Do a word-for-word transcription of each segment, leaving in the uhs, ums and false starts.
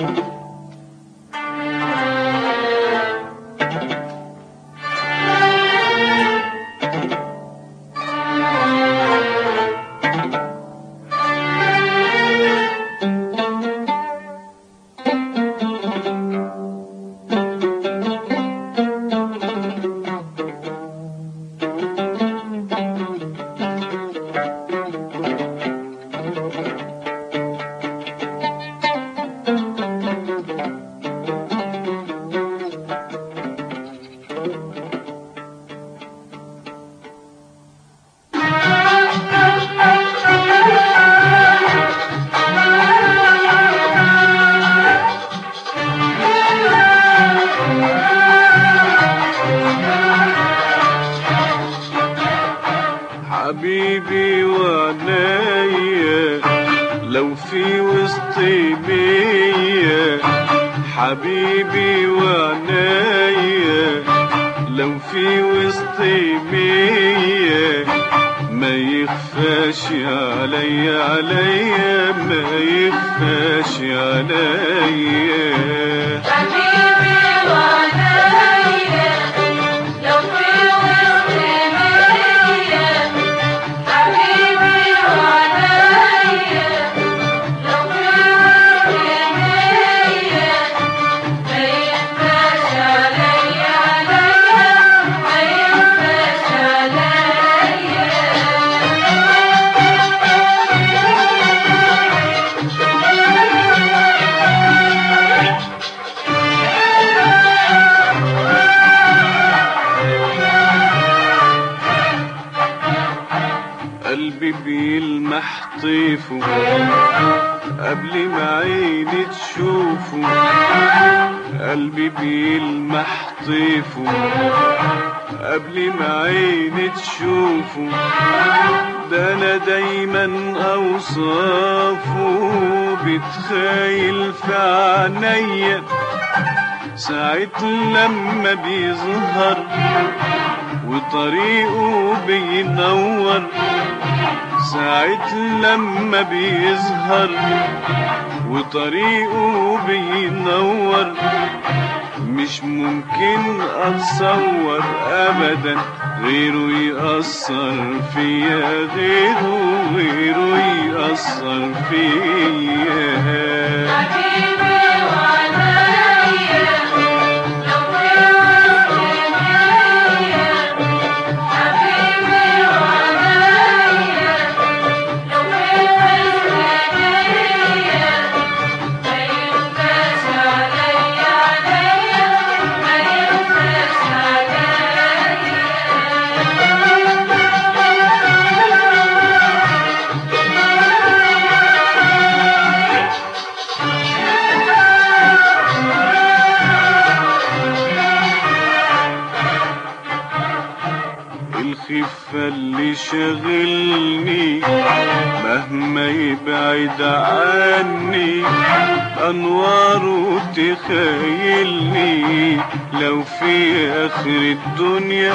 حبيبي وعنايا لو في وسطي مية، حبيبي وعنايا لو في وسطي مية، ما يخفاش عليا عليا ما يخفاش عليا. حبيبي وعنايا لو في وسطي مية، حبيبي وعنايا لو في وسطي مية، ما يخفاش عليا عليا ما يخفاش عليا. قلبي بيلمح طيفه قبل ما عيني تشوفه، قلبي بيلمح طيفه قبل ما عيني تشوفه، ده انا دايما اوصافه بتخيل في عينيا، ساعة لما بيظهر وطريقه بينور، ساعة لما بيظهر وطريقه بينور، مش ممكن اتصور ابدا غيره يأثر فيا، غيره غيره يأثر فيا. حبيبي وعنايا لو في وسطي مية، حبيبي وعنايا لو في وسطي مية، ما يخفاش عليا عليا ما يخفاش عليا. الخفة اللي شغلني مهما يبعد عني، أنواره تخيلني لو في آخر الدنيا.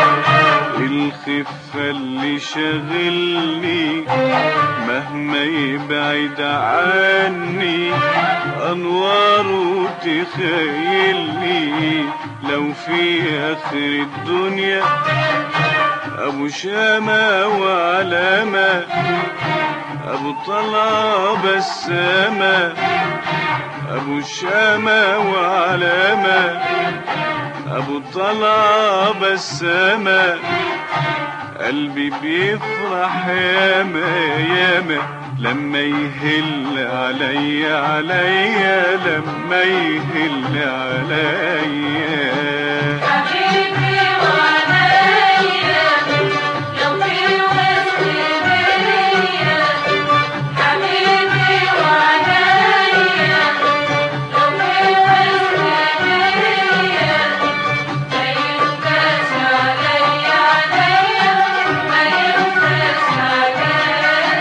الخفة اللي شغلني مهما يبعد عني، أنواره تخيلني لو في آخر الدنيا. أبو شامة وعلامة أبو طلعة بسامة، أبو شامة وعلامة أبو طلعة بسامة، قلبي بيفرح ياما ياما لما يهل عليا عليا لما يهل عليا. حبيبي وعنايا لو في وسطي مية، حبيبي وعنايا لو في وسطي مية، ما يخفاش عليا عليا ما يخفاش عليا.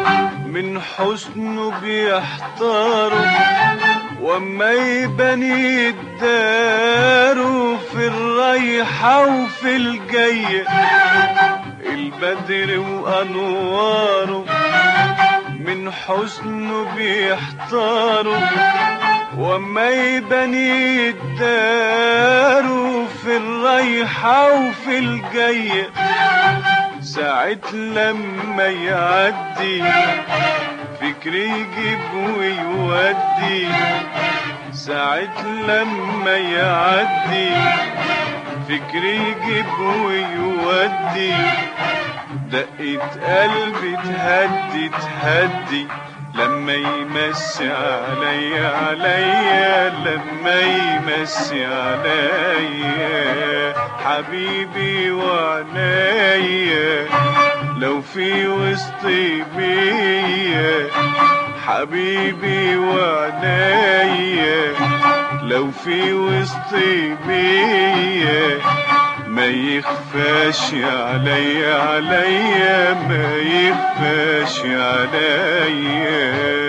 من حسنه بيحتاروا وما يبني الدارو في الرايحة وفي الجاية البدر وأنواره من حسنه بيحتاروا وما يبني الدارو في الرايحة وفي الجاية ساعة لما يعدي فكري يجيب ويودي ساعة لما يعدي فكري يجيب ويودي دقة قلبي تهدي تهدي لما يمسي عليا عليا لما يمسي عليا حبيبي وعنايا لو في وسطي بيا حبيبي وعنايا لو في وسطي بيا ما يخفاش عليا عليا ما يخفاش عليا